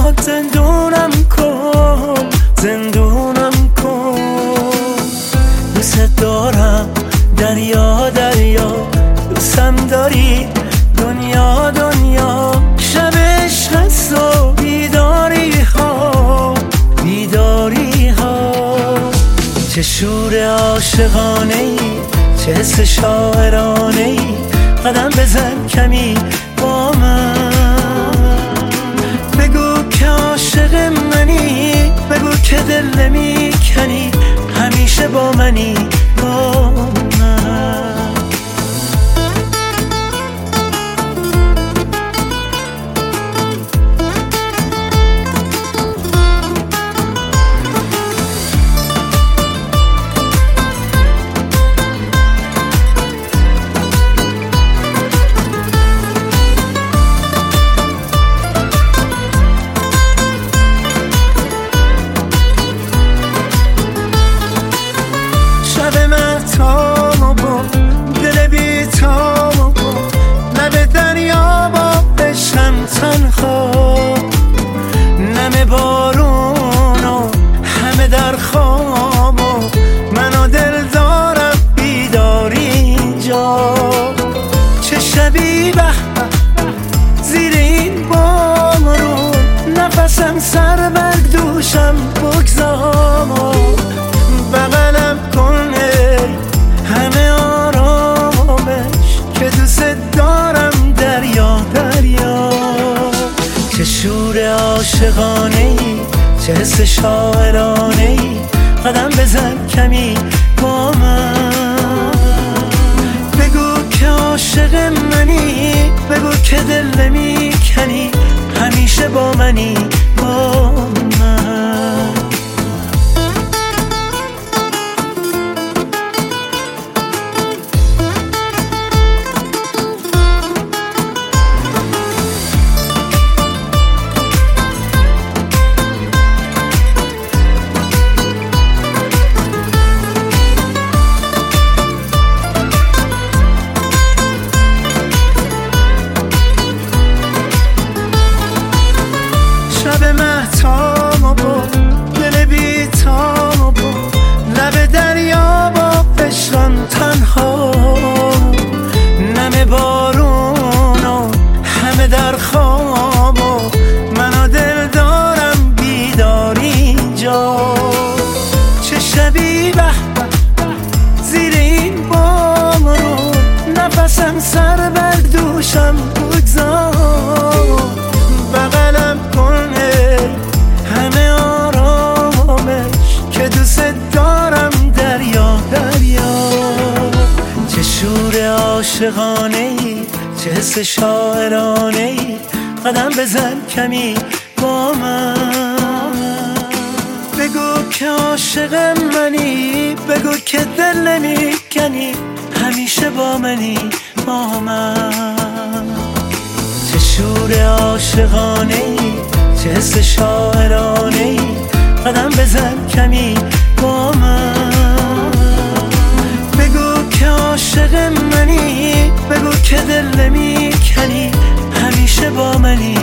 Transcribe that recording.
باهات زندونم کن، زندونم کن. دوست دارم دریا دریا، دوستم داری دنیا دنیا. شب عشق هست و بیداری ها، بیداری ها. چه شور عاشقانه ای، چه حس شاعرانه ای. قدم بزن کمی با من، بگو که عاشق منی، بگو که دل نمی کنی، همیشه با منی با من. نم بارون و همه در خواب و من و دل دارم بیداری اینجا. چه شبی به زیر این بارون، نفسم سر بر دوشم بگذار. بغلم کن همه آرامش که دوست دارم دریا دریا. چه شور عاشقانه ای، چه حس شاعرانه ای. قدم بزن کمی با من، بگو که عاشق منی، بگو که دل نمی کنی، همیشه با منی با من. شب مهتاب و دل بیتاب و لب دریا با عشقم تنها. نم بارون و همه در خواب و من و دل دارم بیداری اینجا. چه شبی به زیر این بارون، نفسم سر بر دوشم بگذار. بغلم کن همه آرامش که دوست دارم دریا دریا. چه شور عاشقانه ای، چه حس شاعرانه ای. قدم بزن کمی با من، بگو که عاشق منی، بگو که دل نمی کنی، همیشه با منی با من. چه شور عاشقانه ای، چه حس شاعرانه ای. قدم بزن کمی با من، بگو که عاشق منی، بگو که دل نمی کنی، همیشه با منی